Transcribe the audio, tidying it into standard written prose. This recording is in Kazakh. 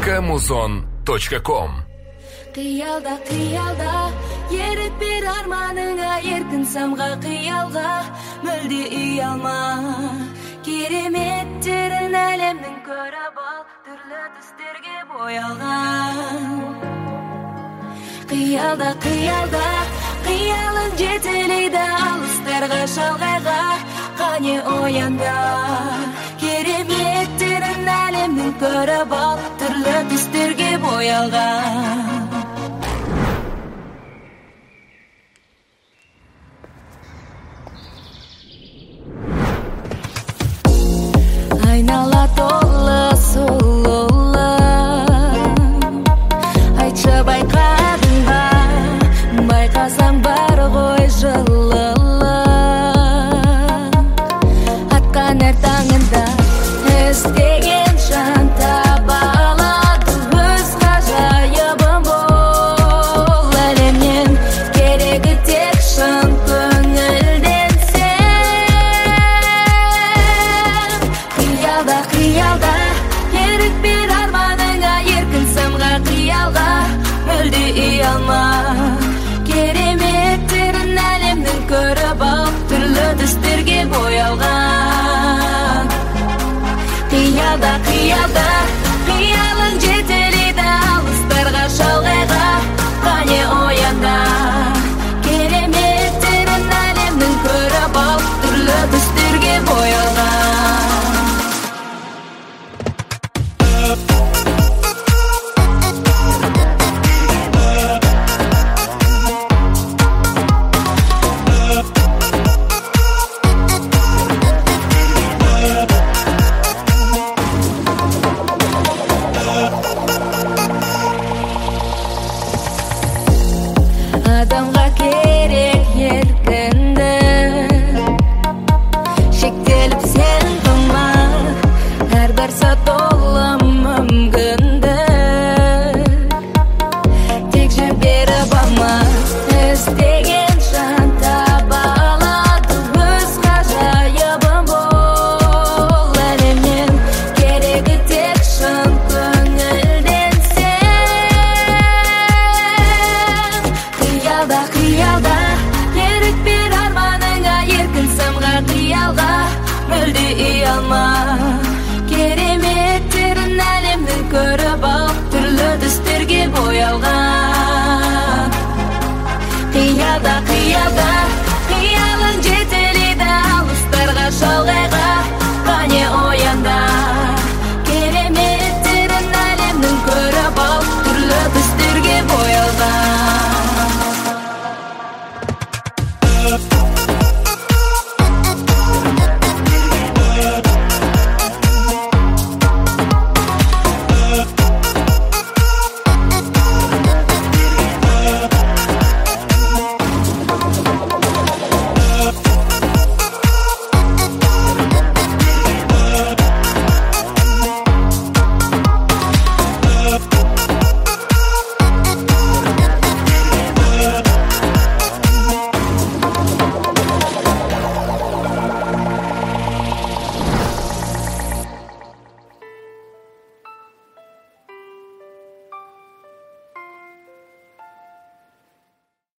www.muzon.com. Қиялда, ерік бер арманыңа, еркін самға қиялға, мүлде ұялма. Кереметтерін әлемнің көріп ал, түрлі түстерге боялған. Қиялда, қиялың жетелейді алыстарға, шалғайға, қане оянда. Кереметтерін әлемнің көріп ал, түрлі түстерге боялған. Айнала толы сұлулық, айтшы байқадың ба, байқасаң бар ғой жылылық. Атқан әр таңында іздеген жан таба алады, өз ғажайыбым бол. Әлемнен керегі тек шын көңілден сен. Қиялда, ерік бер арманыңа, еркін самға қиялға, мүлде ұялма. Кереметтерін әлемнің көріп ал, түрлі түстерге боялған. Қиялда, қиялың жетелейді алыстарға, шалғайға, қане оянда. Кереметтерін әлемнің көріп ал, түрлі түстерге боялған. Адамға керек еркіндік, шектеліп сен қылма, әрбір сәт толы мүмкіндік. Тек жіберіп алма, іздеген жан таба алады, өз ғажайыбым бол. Әлемнен керегі тек шын көңілден сен. Қиялда, ерік бер арманыңа, еркін самға қиялға, мүлде ұялма. Кереметтерін әлемнің көріп ал, түрлі түстерге боялған. Қиялда,